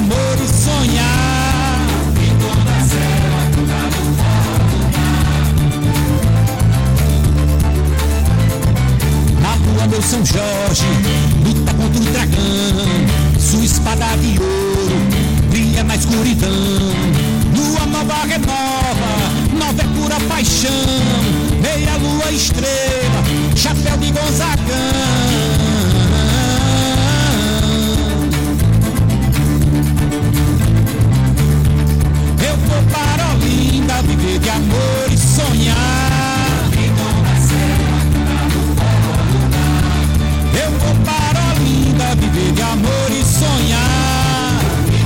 amor e sonhar. Vindo da selva, cantado na rua meu São Jorge, luta contra o dragão. Sua espada de ouro brilha na escuridão. Lua nova renova, nova é pura paixão. Meia lua estrela, chapéu de Gonzagão. Eu vou para Olinda viver de amor e sonhar. Eu vou para Olinda viver de amor e sonhar.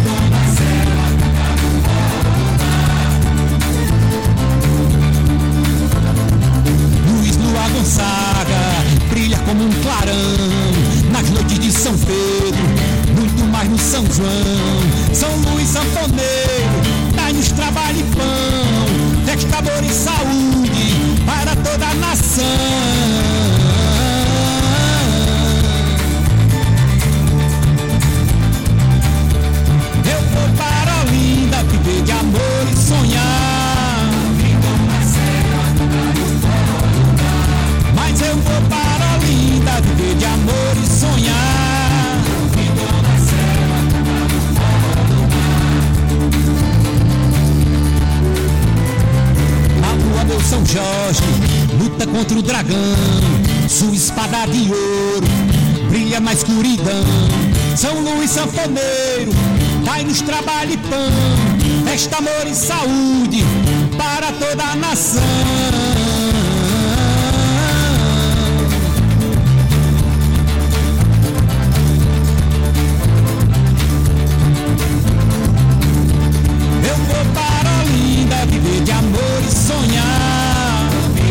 Luiz Lua Gonzaga brilha como um clarão nas noites de São Pedro, muito mais no São João. São Luís sanfoneiro, dá-nos trabalho e pão, festa, amor e saúde para toda a nação. Eu vou para Olinda viver de amor e sonhar. Mas eu vou para Olinda viver de amor e sonhar. Na rua meu São Jorge luta contra o dragão. Sua espada de ouro brilha na escuridão. São Luís sanfoneiro, dai-nos trabalho e pão, festa, amor e saúde para toda a nação. Eu vou para Olinda viver de amor e sonhar.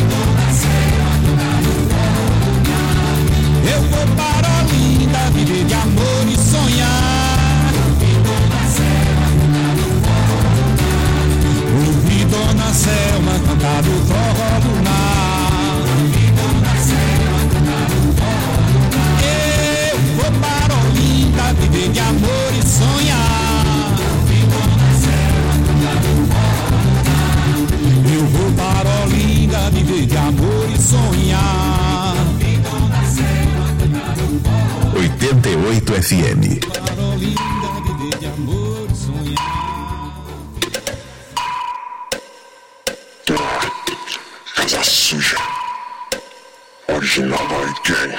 Eu vou para Olinda viver de amor e sonhar. Ouvi Dona Selma cantar do forró do mar. Eu vou para Olinda viver de amor e sonhar. Eu vou para Olinda viver de amor e sonhar. 88 FM. Para Olinda viver de amor e sonhar. Casa suja. Original Boy Gang.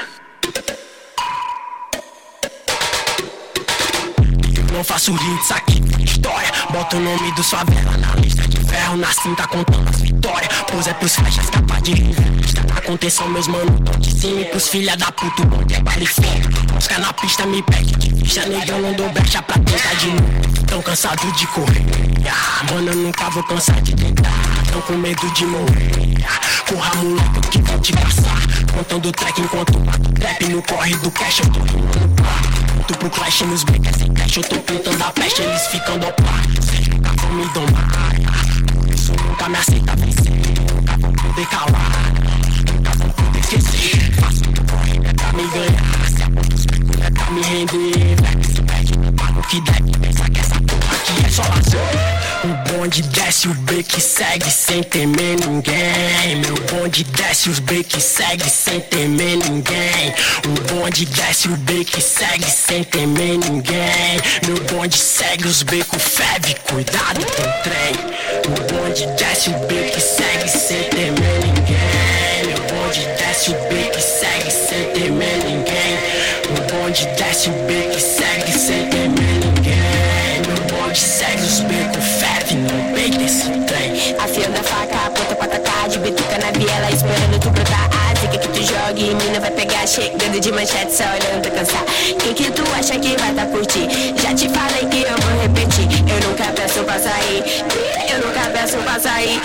Não faço hits aqui, história. Bota o nome do favela na lista de ferro. Na cinta contando as vitórias. Pus é pros faixas capaz de revista. Na contenção meus manos tão de cima. E pros filha da puta o bonde é baile fora. Busca na pista me pede de ficha. Negão não dou brecha pra tentar de novo. Tão cansado de correr. Mano eu nunca vou cansar de tentar. Tão com medo de morrer. Corra moleque que vão te passar. Contando track enquanto mato trap. No corre do cash eu tô rimando pá. Tu pro clash nos breakers sem cash. Eu tô pintando a peste, eles ficam dopados. Vocês nunca vão me domar. Por isso nunca me aceita vencer. Nunca vão poder calar. Nunca vão poder esquecer. Faço o corre, é pra me ganhar. Se a ponta os becos é pra me render. Black se perde, não paga o que deve. Pensa que essa porra aqui é só lazer. O bonde desce, o break segue sem temer ninguém. Meu bonde desce, os break segue sem temer ninguém. O bonde desce, o break segue sem temer ninguém. Meu bonde segue, os becos ferve, cuidado com o trem. O bonde desce, o break segue sem temer ninguém. Meu bonde desce, o break segue sem temer ninguém. O bonde desce, o break segue sem temer ninguém. Meu bonde segue, os becos ferve, não peita esse trem. Afiando a faca, aponta pra atacar. De bituca na biela, esperando tu brotar. A zica que tu joga e mina vai pegar. Chegando de manchete, só olhando pra cansar. Quem que tu acha que vai tá por ti? Já te falei que eu vou repetir. Eu nunca peço pra sair. Eu nunca peço pra sair.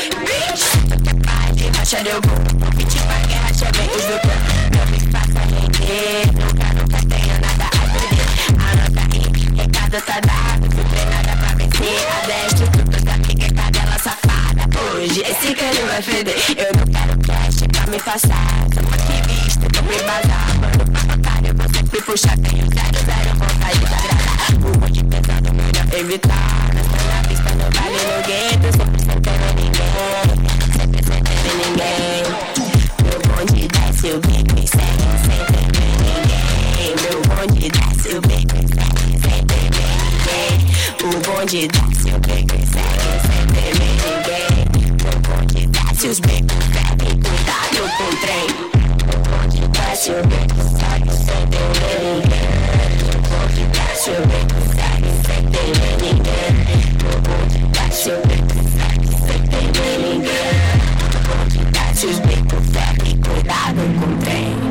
Racha deu bom. Pedi pra guerra, chamei os do clã. Não me faça render. Nunca tenho nada a perder. Anota aí, recado tá dado. Fui treinada pra vencer. A destro, tudo da pica, cadela safada. Hoje esse cano vai feder. Eu não quero cash pra me passar. Sou ativista, tô me bazar. Mano, pra matar, eu vou sempre puxar. Tenho 0-0, vontade de agradar. Um monte pesado, melhor evitar. Nós na pista, no vale, no gueto, sempre sentando ninguém, sempre sentando ninguém. Meu bonde desce o bico e segue sem temer ninguém. Meu bonde desce o bico e segue sem temer ninguém. O bonde desce o bico e segue sem temer ninguém. Meu bonde desce os bicos, segue, cuidado com o trem. Meu bonde desce o bico e segue sem temer ninguém. Meu bonde desce o bico e segue sem temer ninguém. Meu bonde desce o bico e segue sem temer ninguém. Meu bonde desce os bicos, segue, cuidado com o trem.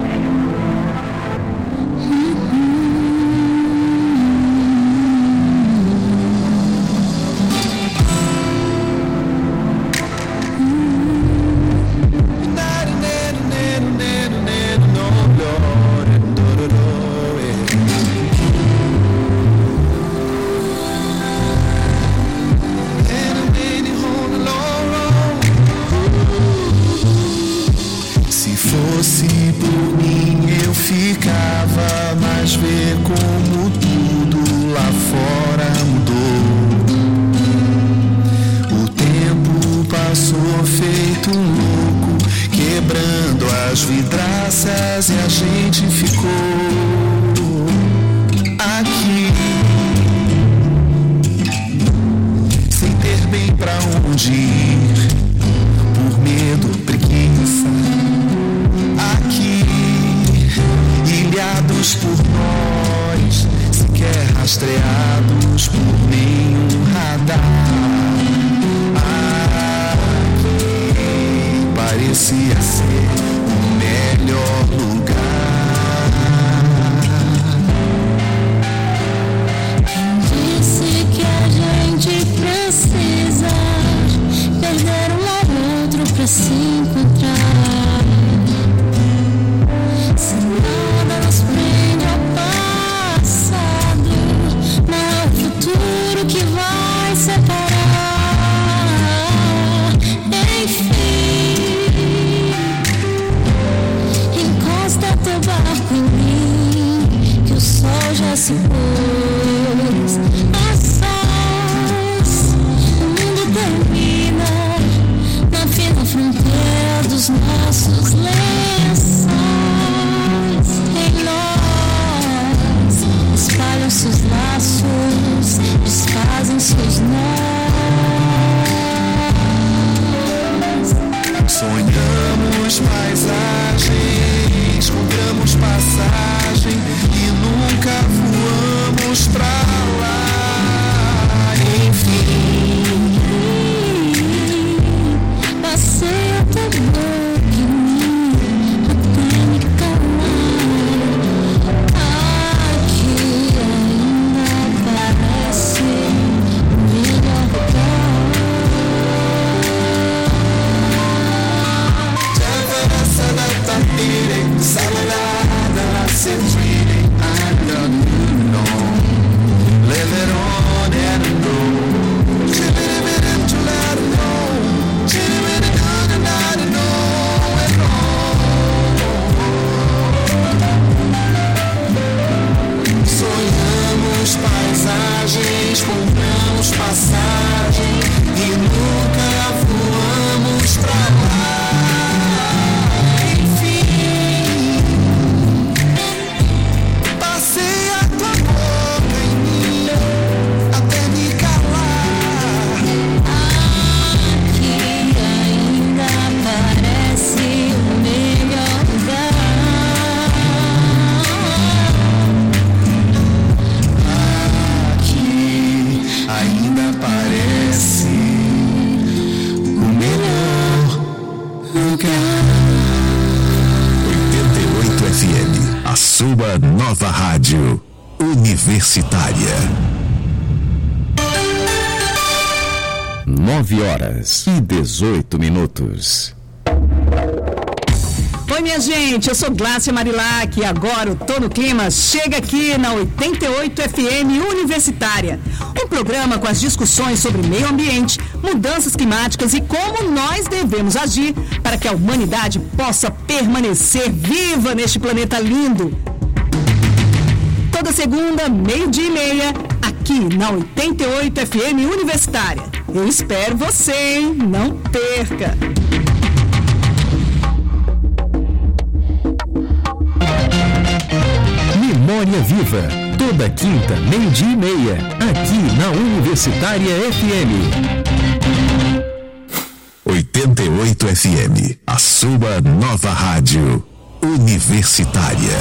Se por mim eu ficava, mas ver como tudo lá fora mudou. O tempo passou feito um louco, quebrando as vidraças e a gente ficou aqui, sem ter bem pra onde ir, por medo, preguiça. Aqui, ilhados por nós, sequer rastreados por nenhum radar. Aqui, parecia ser o melhor lugar. Quem disse que a gente precisa perder um ao outro pra se encontrar? Se nada nos prende ao passado, não é o futuro que vai separar. Enfim, encosta teu barco em mim, que o sol já se pôs. A sós, o mundo termina na fina fronteira dos nossos lençóis. Em nós espalham-se os laços, desfazem-se os nós. Sonhamos paisagens, compramos passagem e nunca voamos pra lá. Enfim, passeia teu boca em mim até me calar. Aqui ainda parece o melhor lugar. salada, sentire, I don't know. Let it on and go. Chibiri to let it know. Chibiri down and I don't know and on. Sonhamos paisagens, compramos passagem e nunca voamos pra lá. Sua nova rádio universitária. 9h18. Oi, minha gente, eu sou Glácia Marilac e agora o Tô no Clima chega aqui na 88 FM Universitária. Um programa com as discussões sobre meio ambiente, mudanças climáticas e como nós devemos agir para que a humanidade possa permanecer viva neste planeta lindo. Toda segunda, 12:30, aqui aqui na 88 FM Universitária. Eu espero você, hein? Não perca! Memória Viva, toda quinta, 12:30, aqui na Universitária FM. 88 FM, a sua nova rádio universitária.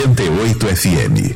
88 FM.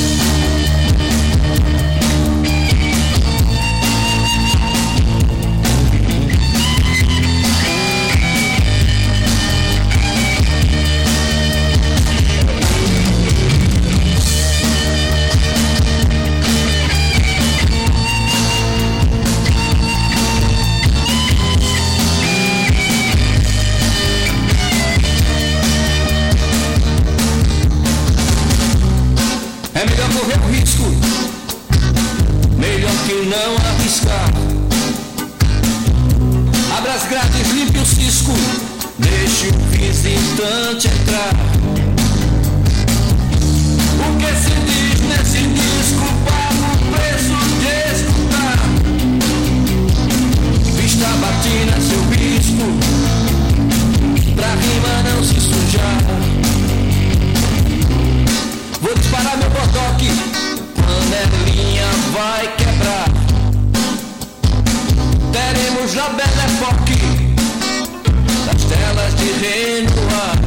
É melhor correr o risco, melhor que não arriscar. Abra as grades, limpe o cisco, deixe o visitante entrar. O que se diz nesse disco, paga o preço de escutar. Vista a batina, seu bispo, pra rima não se sujar. Vou disparar meu bodoque, panelinha vai quebrar. Teremos na Belle Époque das telas de Renoir.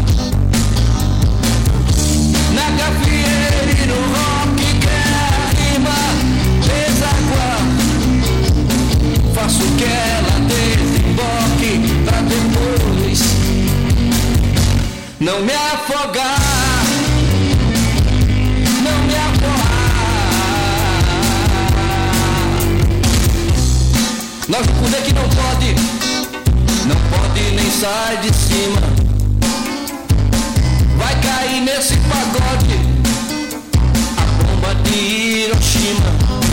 Na gafieira e no rock quer a rima desaguar. Faço que ela desemboque pra depois não me afogar. Nós o poder que não pode nem sai de cima. Vai cair nesse pagode a bomba de Hiroshima.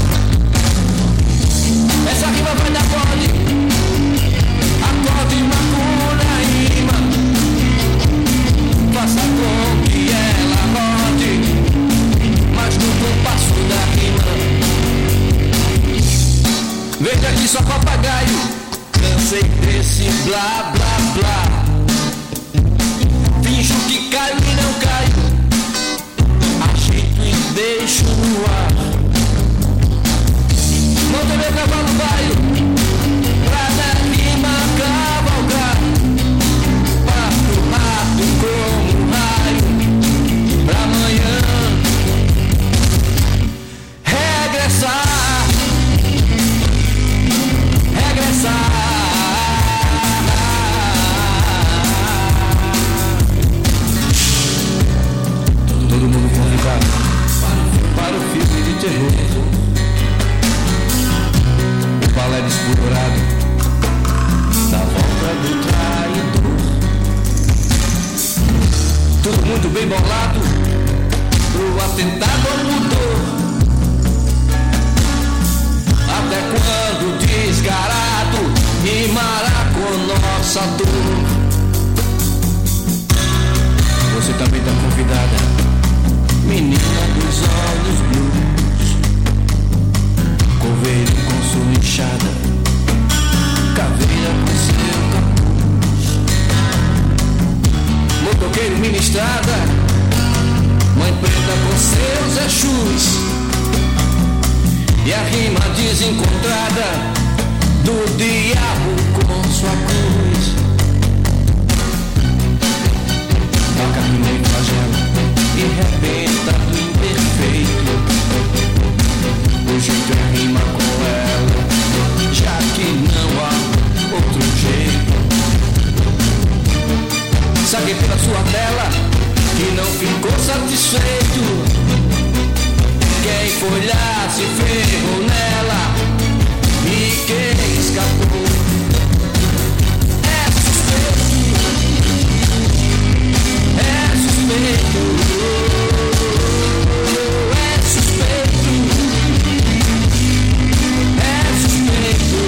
Essa rima vai dar acorde, acorde Macunaíma. Faça com que ela rode, mas no compasso da rima. Veja aqui só papagaio, cansei desse blá blá blá. Finjo que caio e não caio, agito e deixo no ar. Monta meu cavalo baio, pra na rima cavalgar. Parto rato como um raio, pra amanhã regressar. Todo mundo convocado para o filme de terror. O balé desfigurado da volta do traidor. Tudo muito bem bolado pro atentado ao pudor. Até quando desgarado rimará com nossa dor. Você também tá convidada, menina dos olhos blues. Coveiro com sua enxada, caveira com seu capuz. Motoqueiro ministrada, mãe preta com seus Exus. E a rima desencontrada do diabo com sua cruz. Toca no meio flagelo e rebenta do imperfeito. O jeito é rima com ela, já que não há outro jeito. Sabe pela sua tela que não ficou satisfeito. Quem foi lá se ferrou nela, e quem escapou é suspeito, é suspeito, é suspeito, é suspeito,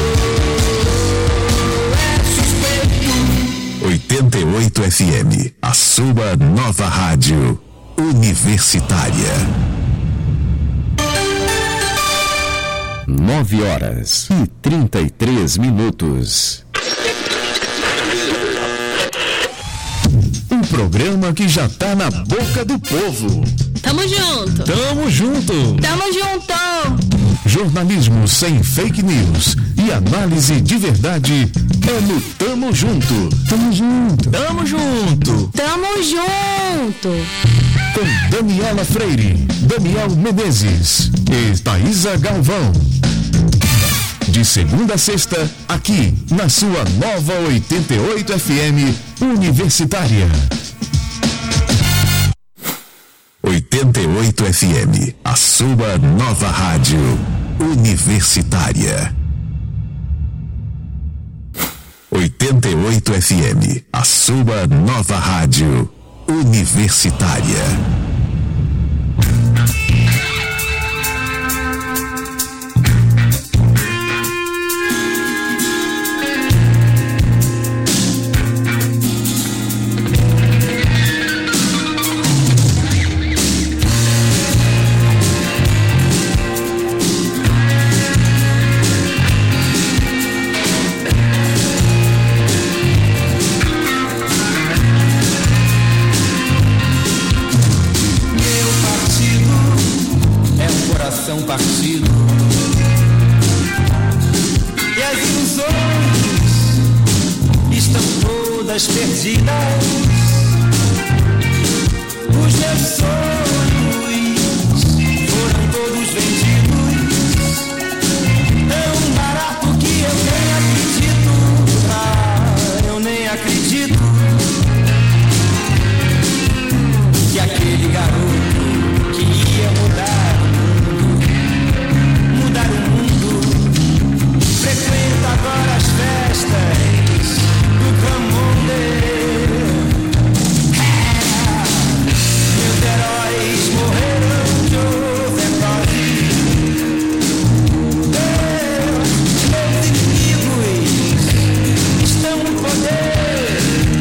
é suspeito. 88 FM, a sua nova rádio universitária. 9h33. Um programa que já tá na boca do povo. Tamo junto. Tamo junto. Tamo junto. Jornalismo sem fake news e análise de verdade é no Tamo Junto. Tamo junto. Tamo junto. Tamo junto. com Daniela Freire, Daniel Menezes e Thaísa Galvão. De segunda a sexta, aqui na sua nova 88 FM Universitária. 88 FM, a sua nova rádio universitária. 88 FM, a sua nova rádio universitária. Partido e as ilusões estão todas perdidas. Os meus sonhos foram todos vendidos. É um barato que eu nem acredito. Eu nem acredito que aquele garoto que ia mudar o mundo frequenta agora as festas do Camonde. Meus heróis morreram de overdose. Meus inimigos estão no poder.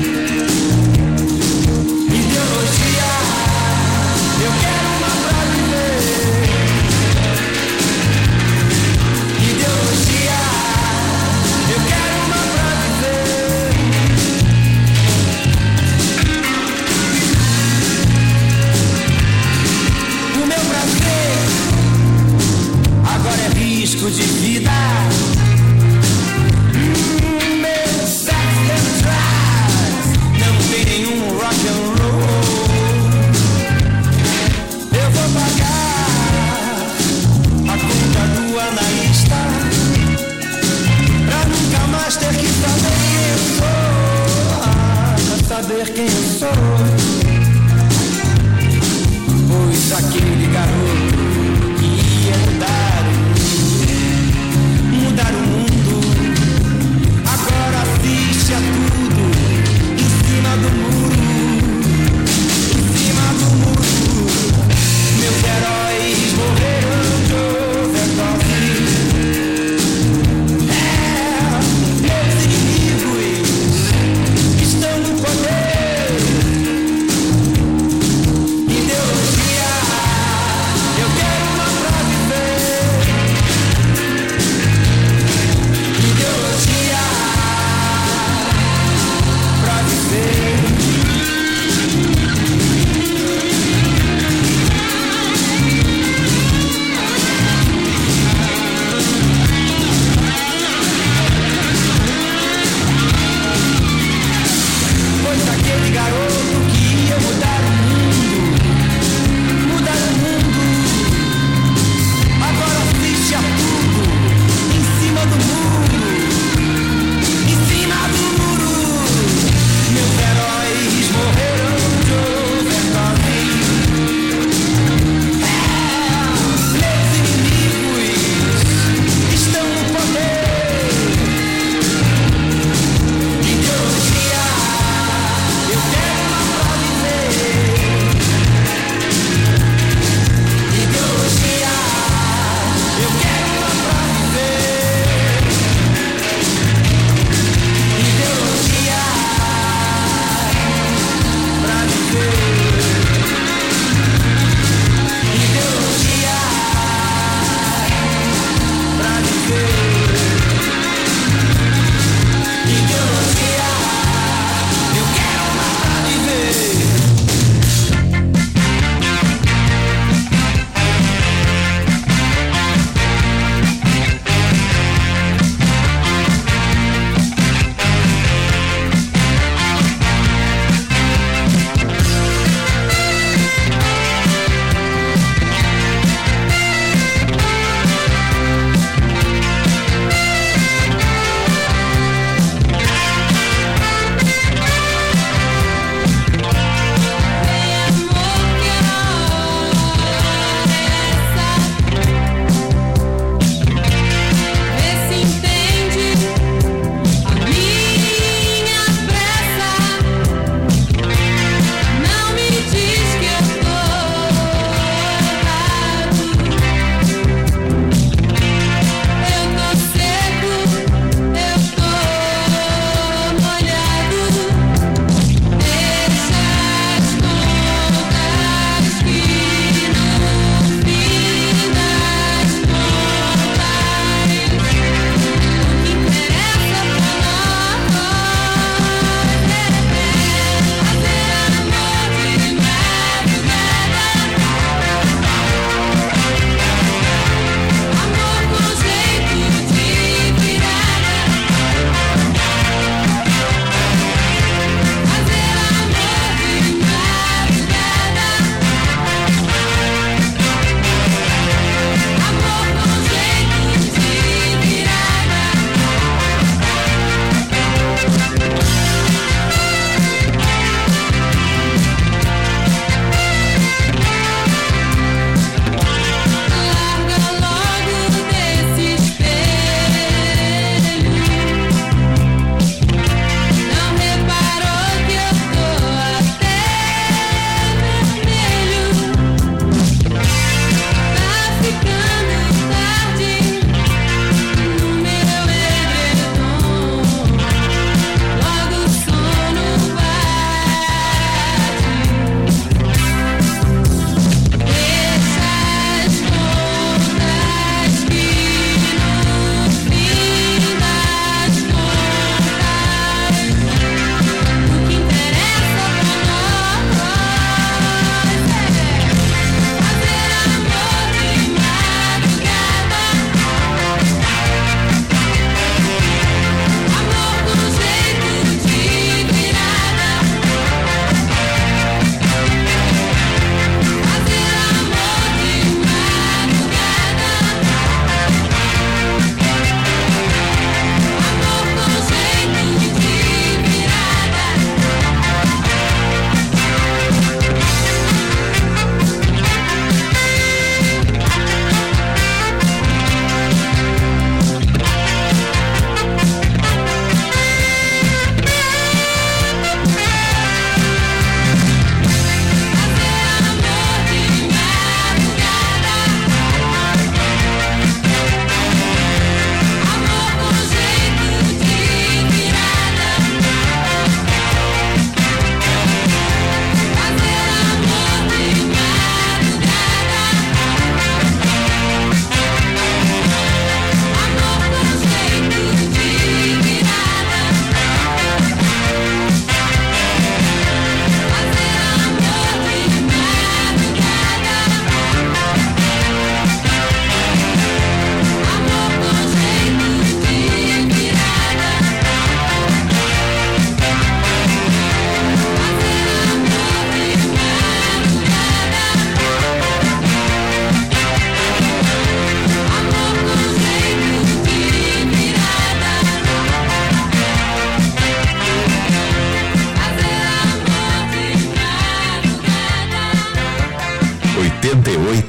Ideologia, eu quero uma pra viver. Ideologia, eu quero uma pra viver. O meu prazer agora é risco de vida. Meu sex and drugs não tem nenhum rock and roll. Eu vou pagar a conta do analista pra nunca mais ter que saber quem eu sou. Saber quem eu sou. Pois aquele garoto que ia mudar o mundo, agora assiste a tudo em cima do muro. Em cima do muro. Meus heróis morreram de overdose. Meus inimigos estão no poder. Ideologia, eu quero uma pra viver.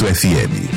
FM.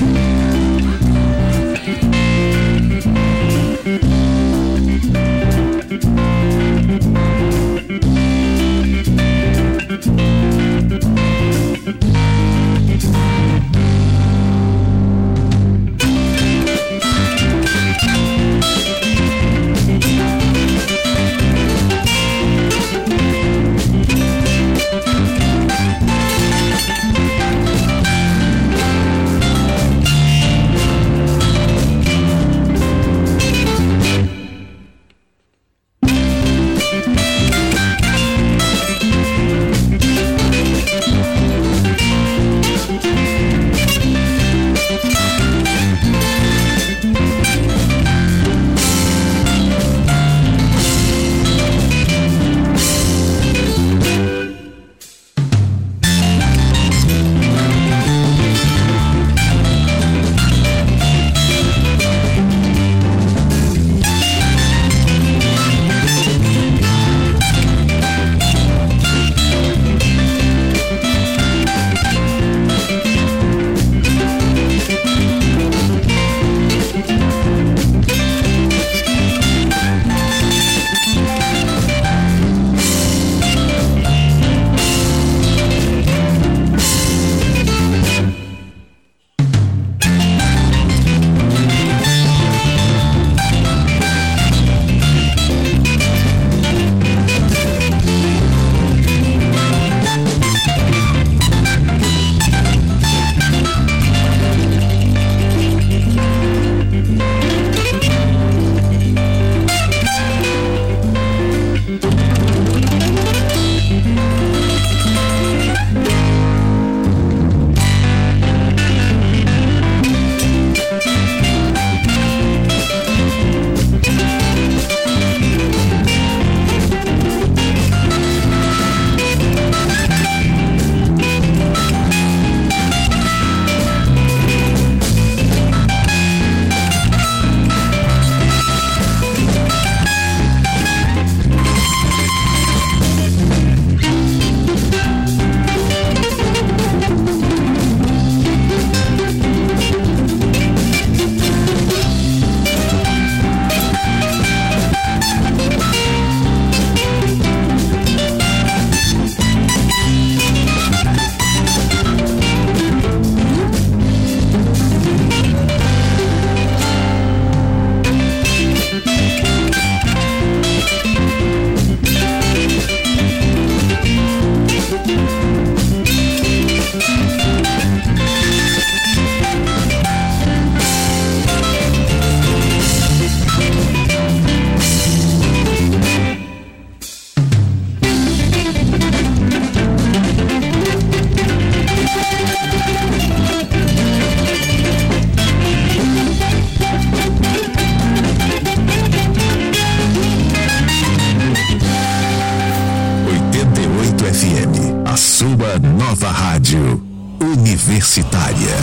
Nova Rádio Universitária.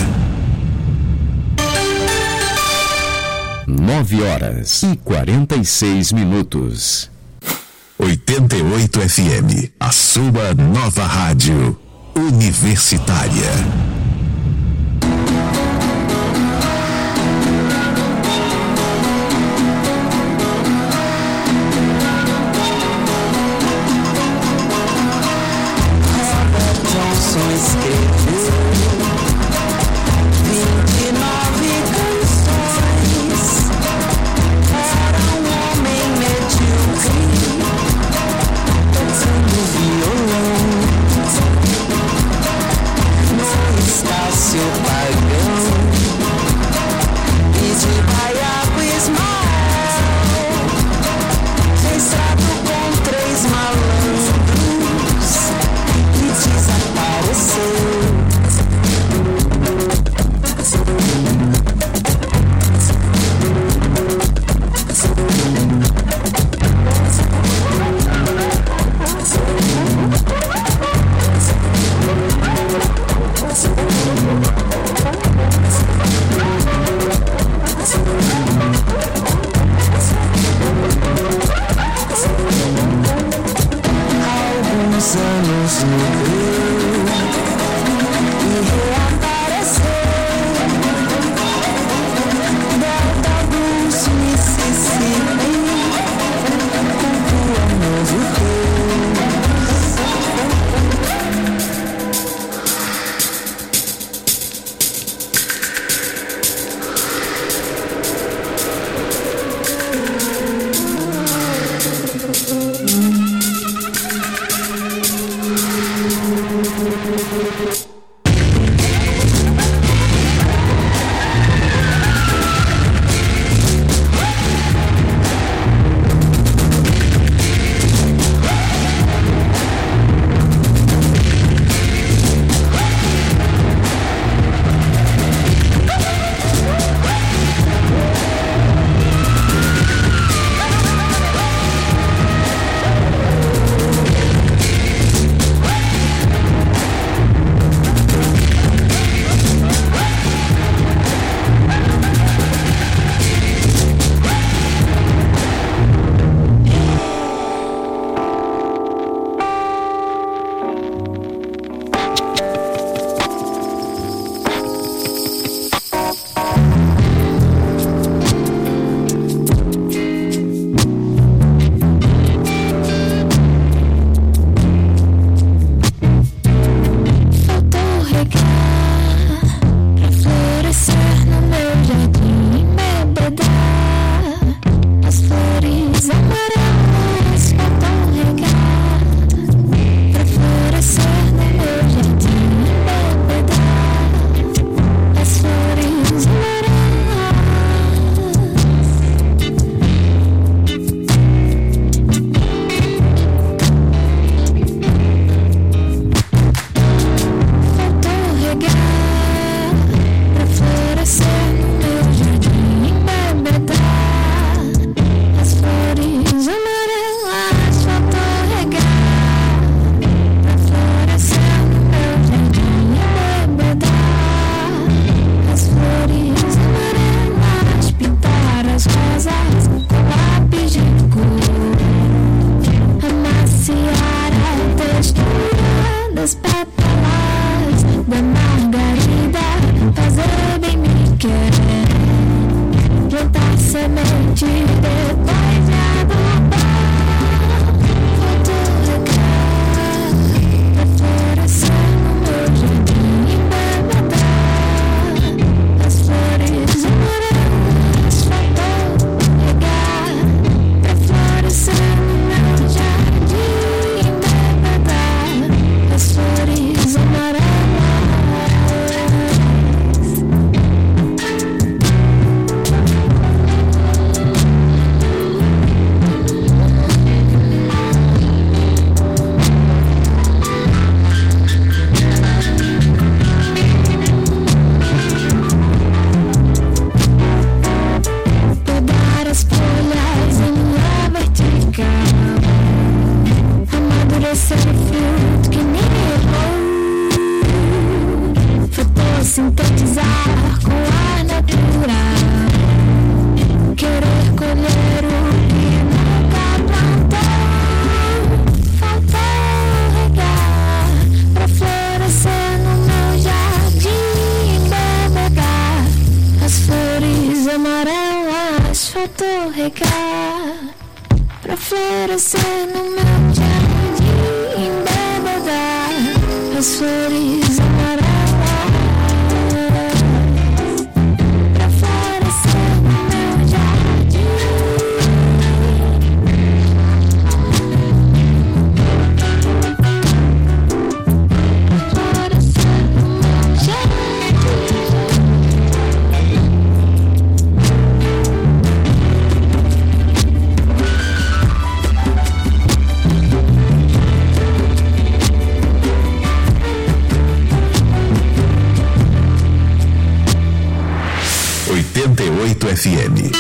9h46. 88 FM, a sua nova rádio universitária. Desapareceu. as pétalas da margarida, fazer bem me querer, plantar semente, depois me adubar, fotoregar, pra florescer no meu jardim e embebedar as flores amarelas, fotoregar, pra florescer no meu jardim e embebedar as flores amarelas. Podar as folhas em linha vertical, amadurecer o fruto que nem errou, fotossintetizar com ar natural, querer colher o que nunca plantou, faltou regar pra florescer no meu jardim, embebedar as flores amarelas, faltou regar pra florescer no meu jardim, embebedar as flores amarelas, pra florescer no meu jardim. Florescer no meu jardim. 88 FM.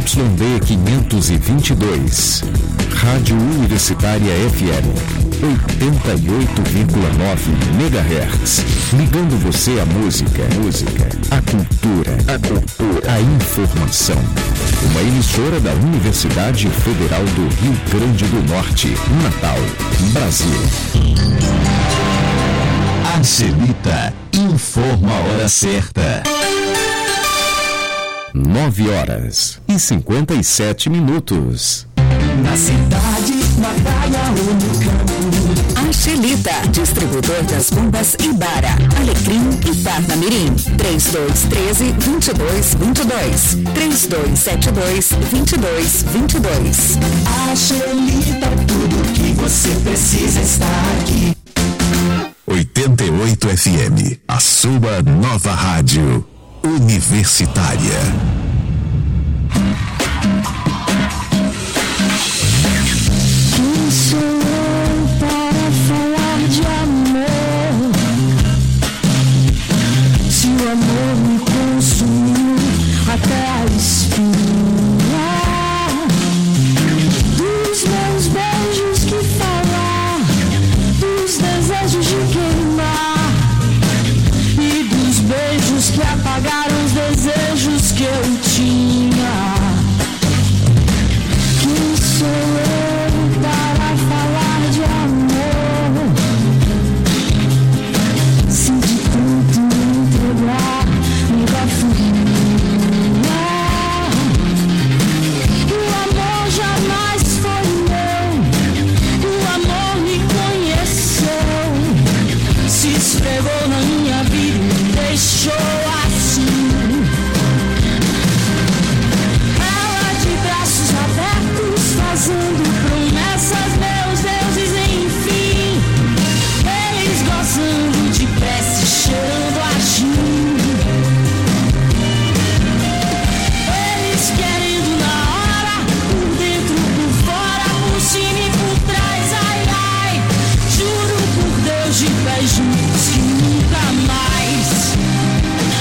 ZYD 522. Rádio Universitária FM 88,9 MHz. Ligando você à música, à cultura, à informação. Uma emissora da Universidade Federal do Rio Grande do Norte, Natal, Brasil. Angelita informa a hora certa. 9h57. Na cidade, na praia ou no campo. Angelita, distribuidor das bombas Ibara, Alecrim e Parnamirim. 3213-2222. 3272-2222. Angelita, tudo que você precisa está aqui. 88 FM, a sua nova rádio universitária. Quem sou eu para falar de amor? Se o amor me consumiu até a espinha dos meus beijos, que falar dos desejos de queimar e dos beijos que apagaram os desejos que eu tinha. Quem sou eu para falar de amor? Se de tanto me entregar, me dá folia. O amor jamais foi meu, o amor me conheceu, se esfregou na minha vida e me deixou assim. Ela de braços abertos, fazendo promessas, meus deuses, enfim. Eles gozando de prece, cheirando a gin. Eles querendo na hora, por dentro, por fora, por cima e por trás, ai, ai. Juro por Deus, de pés juntos, que nunca mais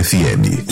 FM.